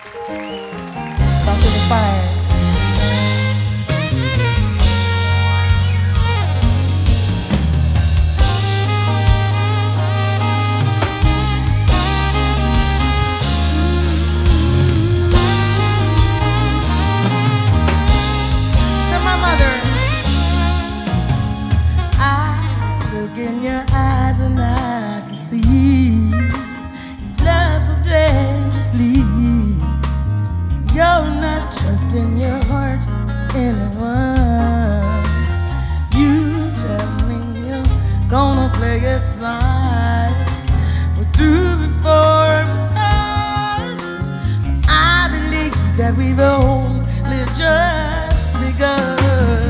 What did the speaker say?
Start to the fire. To my mother, I look in your eyes and I can see love so dangerously. You're not trusting your heart to anyone. You tell me you're gonna play it slide, but through before we start, I believe that we've only just begun.